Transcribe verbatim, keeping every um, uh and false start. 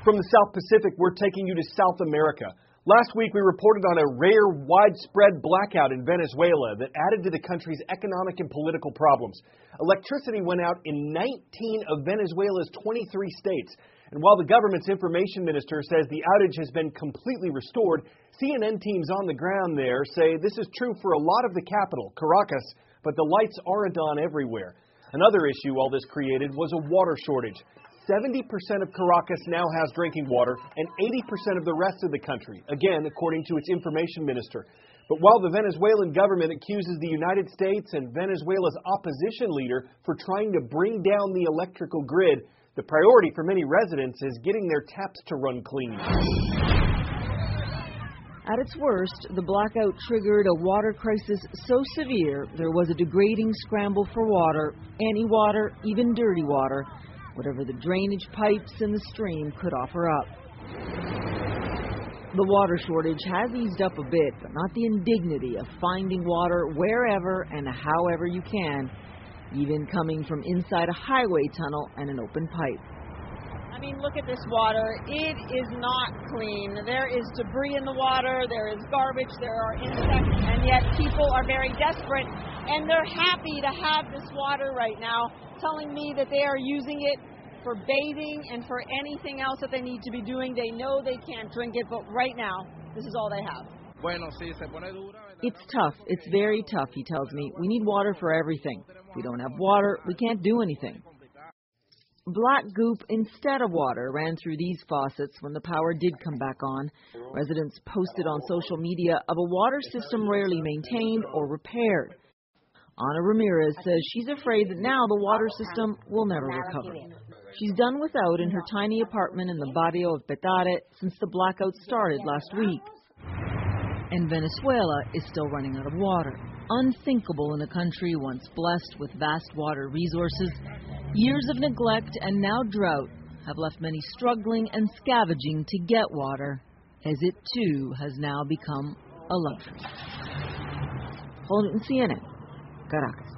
From the South Pacific, we're taking you to South America. Last week, we reported on a rare, widespread blackout in Venezuela that added to the country's economic and political problems. Electricity went out in nineteen of Venezuela's twenty-three states. And while the government's information minister says the outage has been completely restored, C N N teams on the ground there say this is true for a lot of the capital, Caracas, but the lights aren't on everywhere. Another issue all this created was a water shortage. seventy percent of Caracas now has drinking water and eighty percent of the rest of the country, again, according to its information minister. But while the Venezuelan government accuses the United States and Venezuela's opposition leader for trying to bring down the electrical grid, the priority for many residents is getting their taps to run clean. At its worst, the blackout triggered a water crisis so severe there was a degrading scramble for water, any water, even dirty water, whatever the drainage pipes in the stream could offer up. The water shortage has eased up a bit, but not the indignity of finding water wherever and however you can, even coming from inside a highway tunnel and an open pipe. I mean, look at this water. It is not clean. There is debris in the water, there is garbage, there are insects, and yet people are very desperate, and they're happy to have this water right now, telling me that they are using it for bathing and for anything else that they need to be doing. They know they can't drink it, but right now, this is all they have. It's tough. It's very tough, he tells me. We need water for everything. If we don't have water, we can't do anything. Black goop instead of water ran through these faucets when the power did come back on. Residents posted on social media of a water system rarely maintained or repaired. Ana Ramirez says she's afraid that now the water system will never recover. She's done without in her tiny apartment in the barrio of Petare since the blackout started last week. And Venezuela is still running out of water. Unthinkable in a country once blessed with vast water resources. Years of neglect and now drought have left many struggling and scavenging to get water, as it too has now become a luxury. Holding C N N, Caracas.